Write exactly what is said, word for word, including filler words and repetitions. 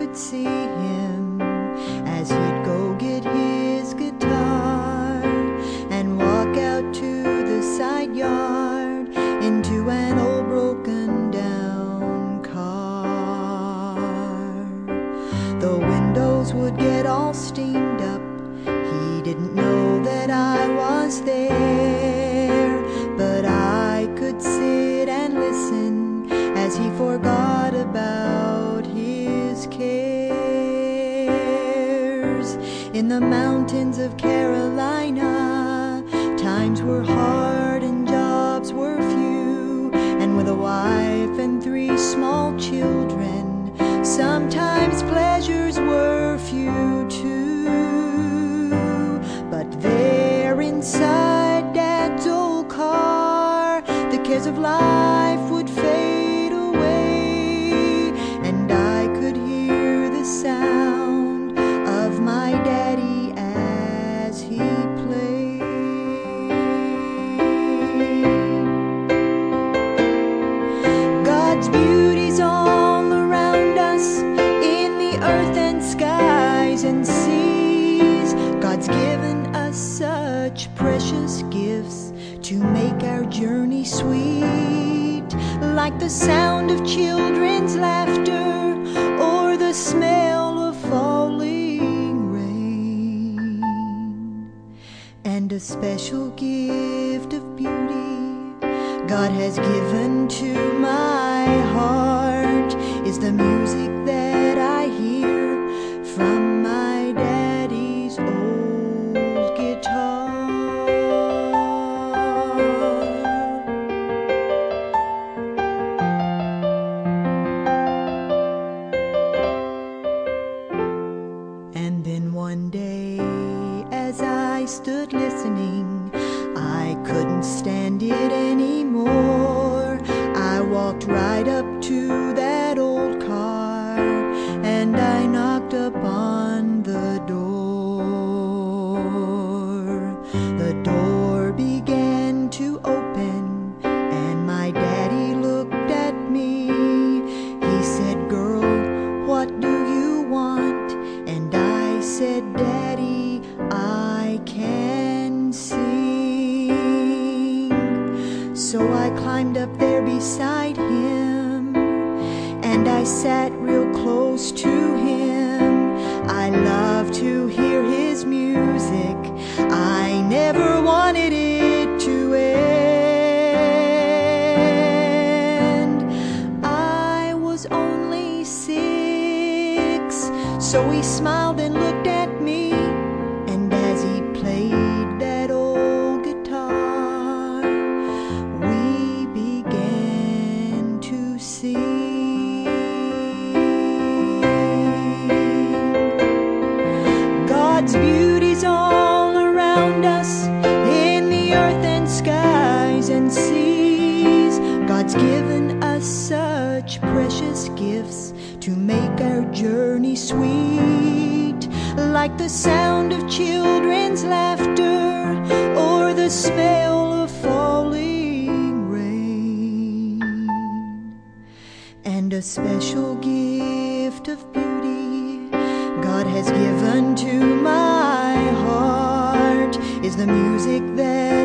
could see him as he'd go get his guitar and walk out to the side yard into an old broken down car. The windows would get all steamed up. He didn't know that I was there, but I could sit and listen as he forgot about his cares. In the mountains of Carolina, times were hard and jobs were few, and with a wife and three small children, sometimes pleasures were few too. But there inside Dad's old car, the cares of life would fade away, and I could hear the sound of my daddy as he played. God's beauty's all around us in the earth and skies and seas. God's given us such precious gifts to make our journey sweet, like the sound of children's laughter or the smell of falling rain. And a special gift of beauty God has given to my heart is the music that I hear from my daddy's old guitar. And then one day, as I stood listening, I couldn't stand it anymore. I walked right up to that old car and I knocked upon the door. The door began to open and my daddy looked at me. He said, "Girl, what do you want?" And I said, "Daddy, I can sing." So I climbed up there beside him and I sat real close to him. I love to hear his music. I never wanted it to end. I was only six, so he smiled and looked at me, and as he played that old guitar, we began to sing. God's beauty's all around us in the earth and skies and seas. God's given us such precious gifts to make our journey sweet, like the sound of children's laughter or the smell of falling rain. And a special gift of beauty God has given to my heart is the music that